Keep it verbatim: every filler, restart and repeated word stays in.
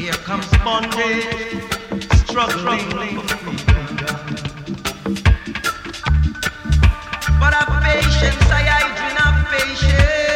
Here comes bondage, struggling for freedom. But have patience, I I do not patience.